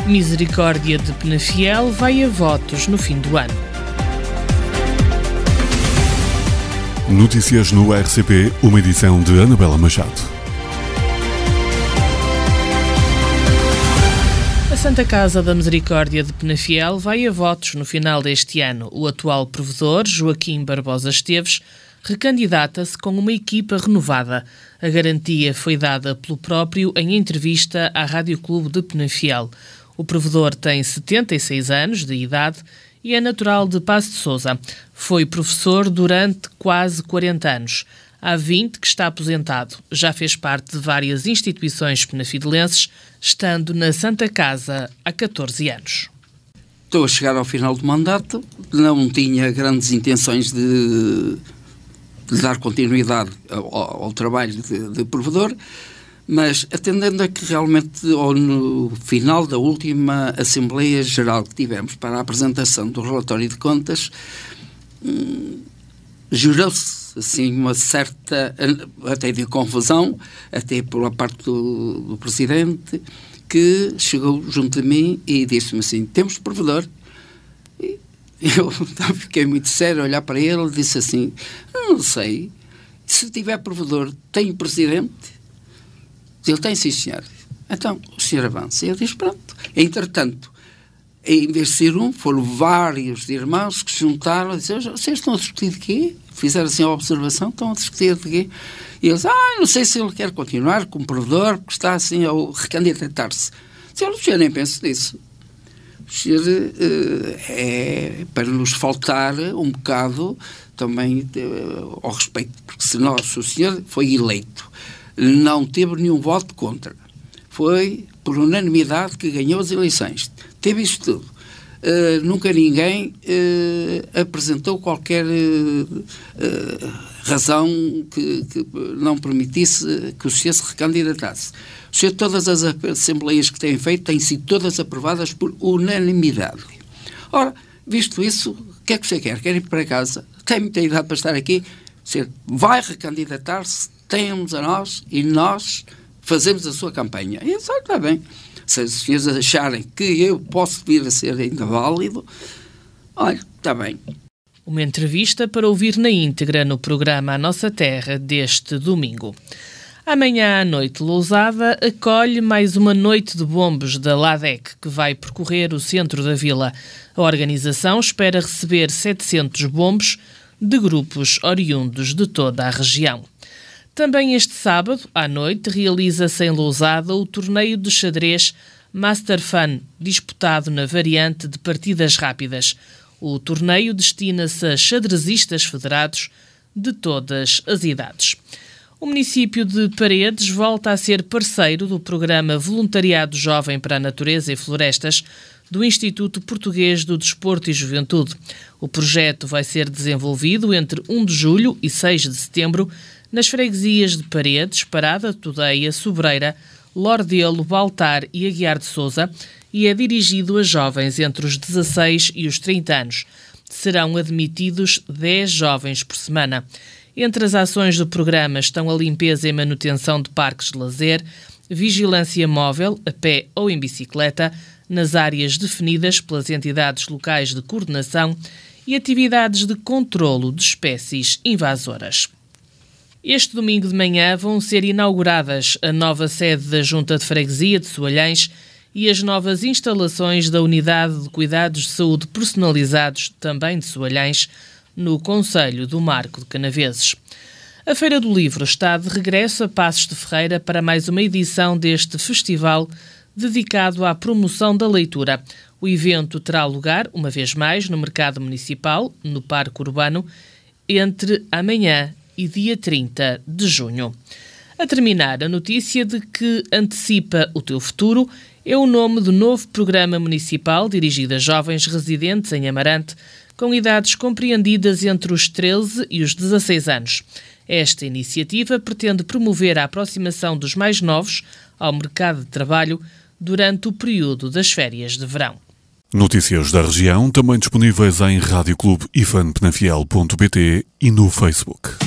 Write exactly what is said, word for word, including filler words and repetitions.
Misericórdia de Penafiel vai a votos no fim do ano. Notícias no R C P, uma edição de Anabela Machado. A Santa Casa da Misericórdia de Penafiel vai a votos no final deste ano. O atual provedor, Joaquim Barbosa Esteves, recandidata-se com uma equipa renovada. A garantia foi dada pelo próprio em entrevista à Rádio Clube de Penafiel. O provedor tem setenta e seis anos de idade e é natural de Paços de Sousa. Foi professor durante quase quarenta anos. Há vinte que está aposentado. Já fez parte de várias instituições penafidelenses, estando na Santa Casa há catorze anos. Estou a chegar ao final do mandato. Não tinha grandes intenções de, de dar continuidade ao, ao trabalho de, de provedor, mas atendendo a que realmente no final da última Assembleia Geral que tivemos para a apresentação do relatório de contas, hum, gerou-se assim uma certa, até de confusão, até pela parte do, do Presidente, que chegou junto de mim e disse-me assim: temos provedor? E eu fiquei muito sério a olhar para ele e disse assim: não sei, se tiver provedor, tem Presidente? Ele tem, sim, senhor. Então, o senhor avança. E eu disse: pronto. Entretanto, em vez de ser um, foram vários irmãos que se juntaram e disseram: vocês estão a discutir de quê? Fizeram assim a observação: estão a discutir de quê? E eles: ah, não sei se ele quer continuar como provedor, porque está assim a recandidatar-se. Disse: o senhor nem pensa nisso. O senhor uh, é para nos faltar um bocado também uh, ao respeito, porque se nós, se o senhor foi eleito, não teve nenhum voto contra, foi por unanimidade que ganhou as eleições, teve isto tudo. Uh, nunca ninguém uh, apresentou qualquer uh, uh, razão que, que não permitisse que o senhor se recandidatasse. O senhor, todas as assembleias que têm feito têm sido todas aprovadas por unanimidade. Ora, visto isso, o que é que o senhor quer? Quer ir para casa? Tem muita idade para estar aqui? O senhor vai recandidatar-se, tem-nos a nós e nós fazemos a sua campanha. E isso está bem. Se os senhores acharem que eu posso vir a ser ainda válido, olha, está bem. Uma entrevista para ouvir na íntegra no programa A Nossa Terra deste domingo. Amanhã à noite, Lousada acolhe mais uma noite de bombos da LADEC, que vai percorrer o centro da vila. A organização espera receber setecentos bombos de grupos oriundos de toda a região. Também este sábado, à noite, realiza-se em Lousada o torneio de xadrez Master Fun, disputado na variante de partidas rápidas. O torneio destina-se a xadrezistas federados de todas as idades. O município de Paredes volta a ser parceiro do programa Voluntariado Jovem para a Natureza e Florestas do Instituto Português do Desporto e Juventude. O projeto vai ser desenvolvido entre primeiro de julho e seis de setembro nas freguesias de Paredes, Parada, Tudeia, Sobreira, Lordelo, Baltar e Aguiar de Sousa e é dirigido a jovens entre os dezasseis e os trinta anos. Serão admitidos dez jovens por semana. Entre as ações do programa estão a limpeza e manutenção de parques de lazer, vigilância móvel, a pé ou em bicicleta, nas áreas definidas pelas entidades locais de coordenação e atividades de controlo de espécies invasoras. Este domingo de manhã vão ser inauguradas a nova sede da Junta de Freguesia de Soalhães e as novas instalações da Unidade de Cuidados de Saúde Personalizados, também de Soalhães, no concelho do Marco de Canaveses. A Feira do Livro está de regresso a Passos de Ferreira para mais uma edição deste festival dedicado à promoção da leitura. O evento terá lugar, uma vez mais, no Mercado Municipal, no Parque Urbano, entre amanhã e dia trinta de junho. A terminar, a notícia de que Antecipa o Teu Futuro é o nome do novo programa municipal dirigido a jovens residentes em Amarante, com idades compreendidas entre os treze e os dezasseis anos. Esta iniciativa pretende promover a aproximação dos mais novos ao mercado de trabalho durante o período das férias de verão. Notícias da região também disponíveis em rádio clube ifan penafiel ponto pt e no Facebook.